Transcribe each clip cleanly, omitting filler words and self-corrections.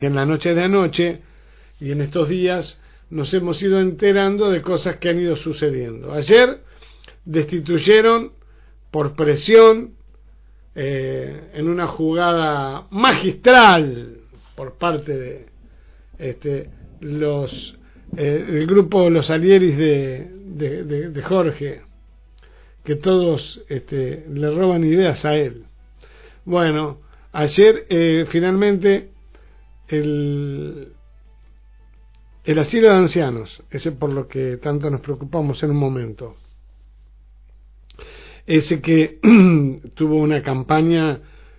En la noche de anoche y en estos días nos hemos ido enterando de cosas que han ido sucediendo. Ayer destituyeron por presión en una jugada magistral por parte de el grupo Los Alieris de Jorge, que todos le roban ideas a él. Bueno, ayer finalmente el asilo de ancianos, ese por lo que tanto nos preocupamos en un momento, ese que tuvo una campaña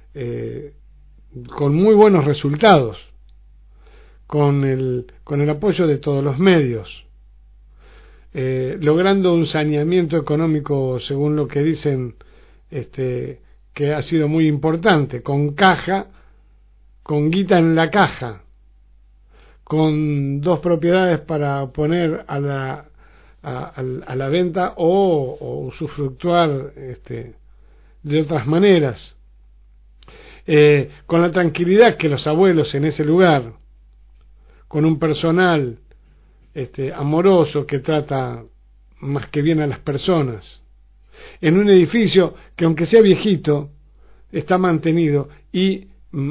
con muy buenos resultados, con el apoyo de todos los medios, logrando un saneamiento económico, según lo que dicen, que ha sido muy importante, con caja, con guita en la caja, con 2 propiedades para poner a la venta o usufructuar de otras maneras, con la tranquilidad que los abuelos en ese lugar, con un personal amoroso que trata más que bien a las personas, en un edificio que, aunque sea viejito, está mantenido y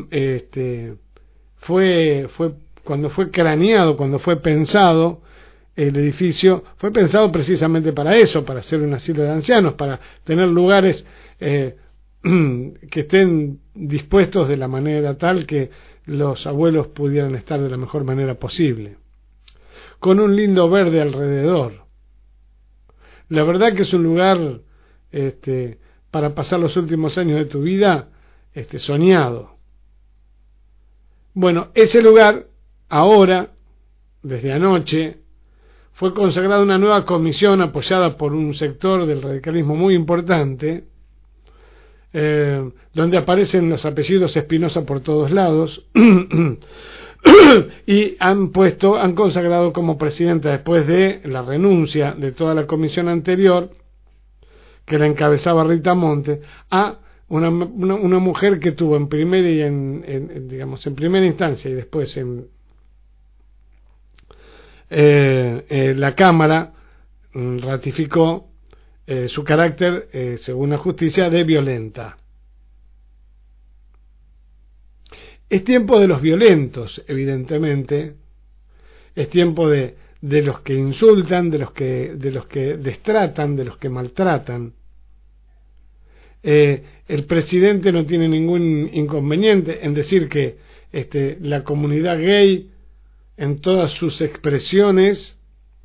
cuando fue craneado, cuando fue pensado, el edificio fue pensado precisamente para eso, para ser un asilo de ancianos, para tener lugares que estén dispuestos de la manera tal que los abuelos pudieran estar de la mejor manera posible, con un lindo verde alrededor. La verdad que es un lugar para pasar los últimos años de tu vida soñado. Bueno, ese lugar ahora, desde anoche, fue consagrada una nueva comisión apoyada por un sector del radicalismo muy importante, donde aparecen los apellidos Espinosa por todos lados, y han consagrado como presidenta, después de la renuncia de toda la comisión anterior, que la encabezaba Rita Monte, a una mujer que tuvo en primera y en primera instancia y después en la Cámara ratificó su carácter, según la justicia, de violenta. Es tiempo de los violentos, evidentemente. Es tiempo de los que insultan, de los que destratan, de los que maltratan. El presidente no tiene ningún inconveniente en decir que la comunidad gay, en todas sus expresiones,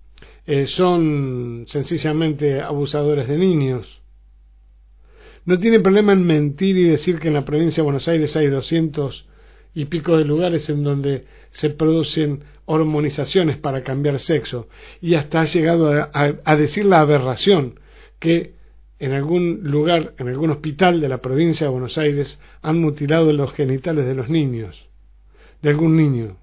son sencillamente abusadores de niños. No tiene problema en mentir y decir que en la provincia de Buenos Aires hay 200 y pico de lugares en donde se producen hormonizaciones para cambiar sexo, y hasta ha llegado a decir la aberración que en algún lugar, en algún hospital de la provincia de Buenos Aires, han mutilado los genitales de los niños, de algún niño.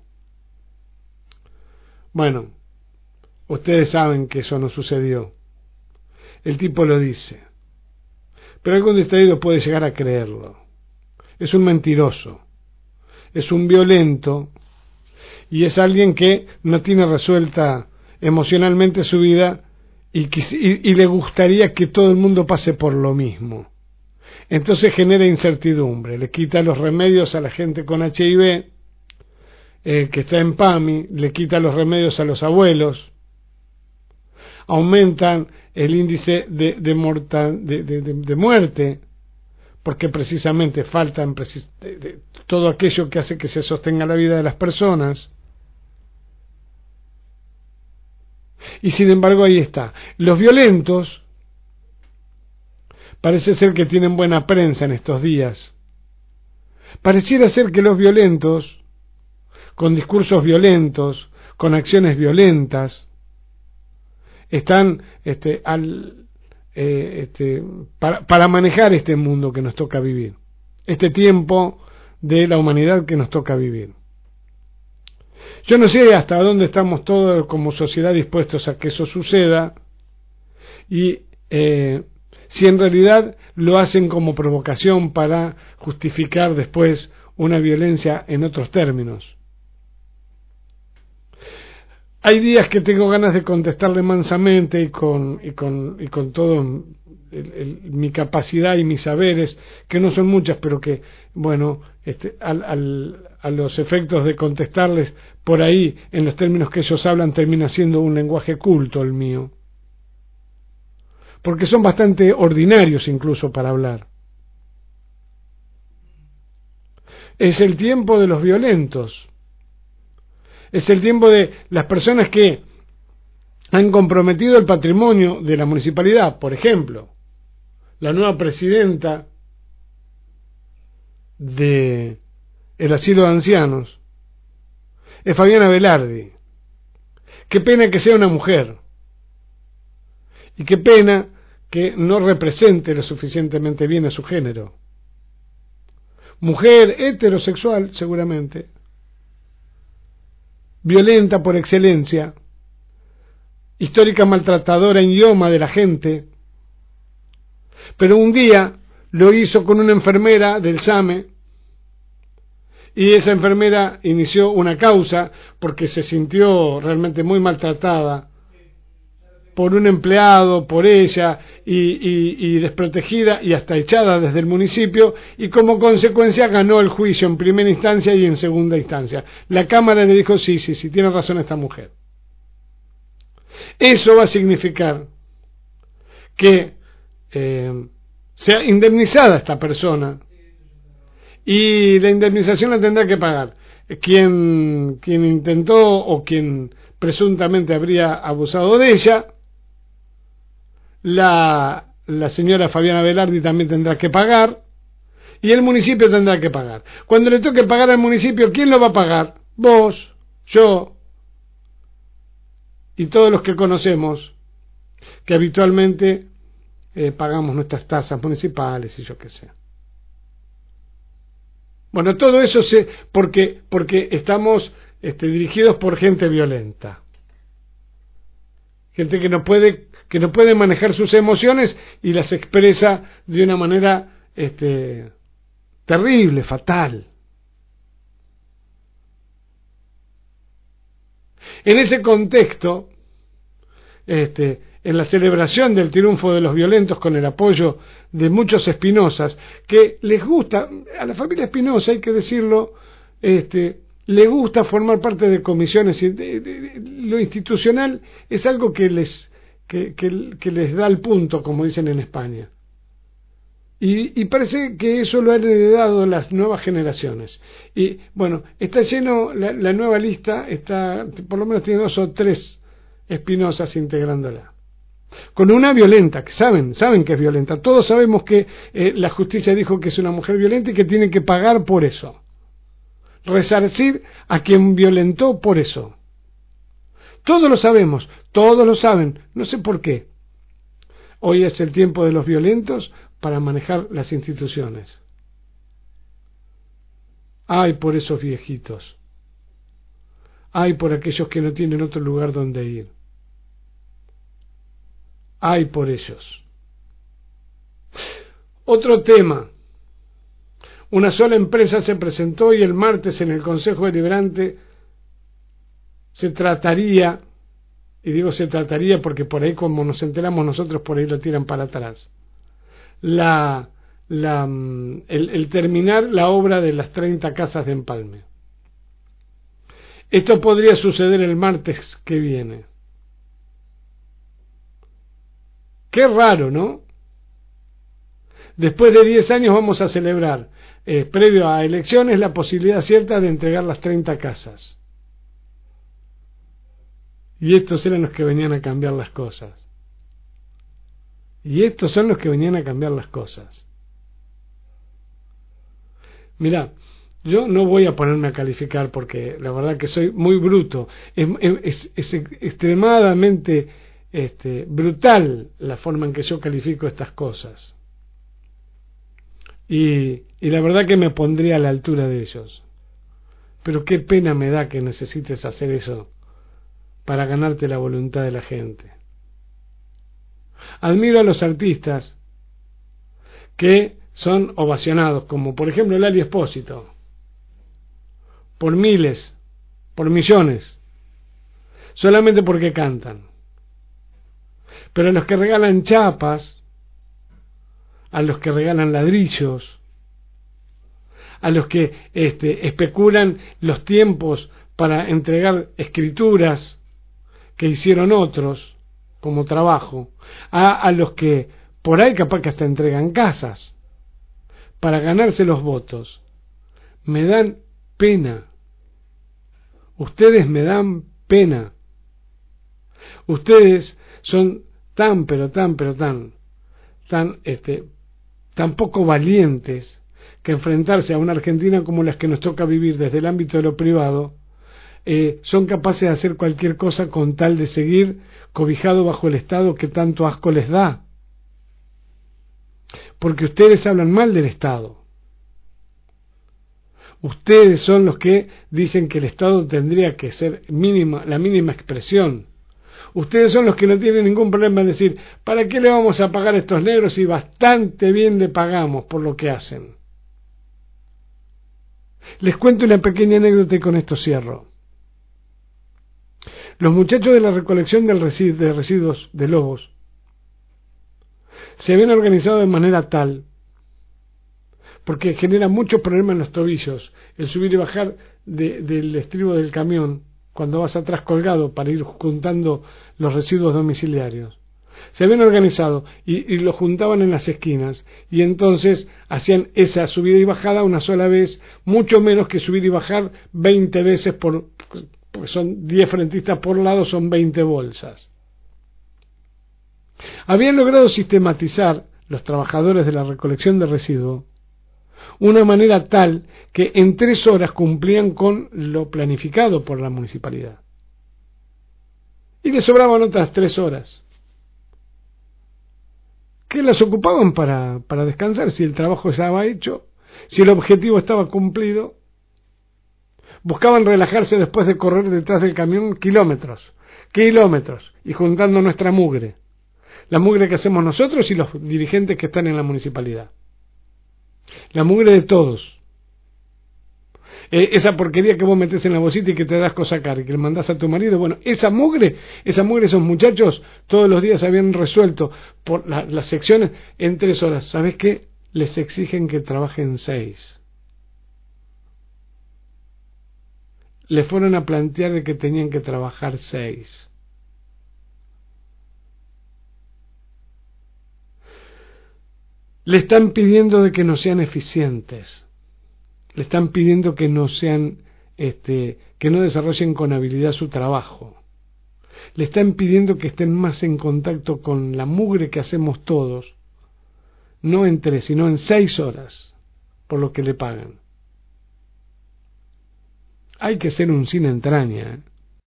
Bueno, ustedes saben que eso no sucedió. El tipo lo dice, pero algún distraído puede llegar a creerlo. Es un mentiroso, es un violento, y es alguien que no tiene resuelta emocionalmente su vida y le gustaría que todo el mundo pase por lo mismo. Entonces genera incertidumbre, le quita los remedios a la gente con HIV, que está en PAMI, le quita los remedios a los abuelos, aumentan el índice de muerte, porque precisamente faltan todo aquello que hace que se sostenga la vida de las personas. Y sin embargo ahí está. Los violentos parece ser que tienen buena prensa en estos días. Pareciera ser que los violentos, con discursos violentos, con acciones violentas, están para manejar este mundo que nos toca vivir, este tiempo de la humanidad que nos toca vivir. Yo no sé hasta dónde estamos todos como sociedad dispuestos a que eso suceda, y si en realidad lo hacen como provocación para justificar después una violencia en otros términos. Hay días que tengo ganas de contestarle mansamente y con todo mi capacidad y mis saberes, que no son muchas, pero que, bueno, a los efectos de contestarles por ahí, en los términos que ellos hablan, termina siendo un lenguaje culto el mío. Porque son bastante ordinarios incluso para hablar. Es el tiempo de los violentos. Es el tiempo de las personas que han comprometido el patrimonio de la municipalidad. Por ejemplo, la nueva presidenta de el asilo de ancianos es Fabiana Velardi. Qué pena que sea una mujer. Y qué pena que no represente lo suficientemente bien a su género. Mujer heterosexual, seguramente. Violenta por excelencia. Histórica maltratadora en idioma de la gente. Pero un día lo hizo con una enfermera del SAME. Y esa enfermera inició una causa porque se sintió realmente muy maltratada por un empleado, por ella, y desprotegida y hasta echada desde el municipio, y como consecuencia ganó el juicio en primera instancia y en segunda instancia. La Cámara le dijo, sí, tiene razón esta mujer. Eso va a significar que sea indemnizada esta persona, y la indemnización la tendrá que pagar quien intentó o quien presuntamente habría abusado de ella. La señora Fabiana Velardi también tendrá que pagar, y el municipio tendrá que pagar. Cuando le toque pagar al municipio, ¿quién lo va a pagar? Vos, yo y todos los que conocemos, que habitualmente pagamos nuestras tasas municipales y yo qué sé. Bueno, todo eso porque estamos dirigidos por gente violenta, gente que no puede manejar sus emociones y las expresa de una manera terrible, fatal. En ese contexto, en la celebración del triunfo de los violentos con el apoyo de muchos Espinosas, que les gusta, a la familia Espinosa, hay que decirlo, le gusta formar parte de comisiones, lo institucional es algo que les da el punto, como dicen en España. Y parece que eso lo han heredado las nuevas generaciones. Y bueno, está lleno, la nueva lista está, por lo menos tiene 2 o 3 Espinosas integrándola. Con una violenta, que saben que es violenta. Todos sabemos que la justicia dijo que es una mujer violenta y que tiene que pagar por eso. Resarcir a quien violentó por eso. Todos lo sabemos, todos lo saben, no sé por qué. Hoy es el tiempo de los violentos para manejar las instituciones. Ay por esos viejitos. Ay por aquellos que no tienen otro lugar donde ir. Ay por ellos. Otro tema. Una sola empresa se presentó y el martes en el Consejo Deliberante se trataría, y digo se trataría porque por ahí como nos enteramos nosotros por ahí lo tiran para atrás, el terminar la obra de las 30 casas de empalme. Esto podría suceder el martes que viene. Qué raro, ¿no? Después de 10 años vamos a celebrar, previo a elecciones, la posibilidad cierta de entregar las 30 casas. Y estos eran los que venían a cambiar las cosas. Y estos son los que venían a cambiar las cosas. Mirá, yo no voy a ponerme a calificar porque la verdad que soy muy bruto. Es extremadamente brutal la forma en que yo califico estas cosas. Y la verdad que me pondría a la altura de ellos. Pero qué pena me da que necesites hacer eso para ganarte la voluntad de la gente. Admiro a los artistas que son ovacionados, como por ejemplo Lali Espósito, por miles, por millones. solamente porque cantan. Pero a los que regalan chapas, a los que regalan ladrillos, a los que especulan los tiempos para entregar escrituras que hicieron otros como trabajo, a los que por ahí capaz que hasta entregan casas para ganarse los votos, me dan pena. Ustedes me dan pena. Ustedes son tan poco valientes que enfrentarse a una Argentina como las que nos toca vivir desde el ámbito de lo privado, son capaces de hacer cualquier cosa con tal de seguir cobijado bajo el Estado que tanto asco les da. Porque ustedes hablan mal del Estado. Ustedes son los que dicen que el Estado tendría que ser la mínima expresión. Ustedes son los que no tienen ningún problema en decir, ¿para qué le vamos a pagar a estos negros si bastante bien le pagamos por lo que hacen? Les cuento una pequeña anécdota y con esto cierro. Los muchachos de la recolección de residuos de Lobos se habían organizado de manera tal, porque genera muchos problemas en los tobillos, el subir y bajar del estribo del camión, cuando vas atrás colgado para ir juntando los residuos domiciliarios. Se habían organizado y los juntaban en las esquinas, y entonces hacían esa subida y bajada una sola vez, mucho menos que subir y bajar 20 veces, porque son 10 frentistas por lado, son 20 bolsas. Habían logrado sistematizar los trabajadores de la recolección de residuos una manera tal que en 3 horas cumplían con lo planificado por la municipalidad. Y les sobraban otras 3 horas, que las ocupaban para descansar, si el trabajo estaba hecho, si el objetivo estaba cumplido. Buscaban relajarse después de correr detrás del camión kilómetros, y juntando nuestra mugre, la mugre que hacemos nosotros y los dirigentes que están en la municipalidad, la mugre de todos, esa porquería que vos metés en la bolsita y que te das cosa sacar y que le mandás a tu marido. Bueno, esa mugre, esos muchachos todos los días habían resuelto por las secciones en 3 horas. ¿Sabés qué? Les exigen que trabajen 6. Le fueron a plantear de que tenían que trabajar 6. Le están pidiendo de que no sean eficientes. Le están pidiendo que no sean, que no desarrollen con habilidad su trabajo. Le están pidiendo que estén más en contacto con la mugre que hacemos todos, no en 3, sino en 6 horas, por lo que le pagan. Hay que ser un sin entraña, ¿eh?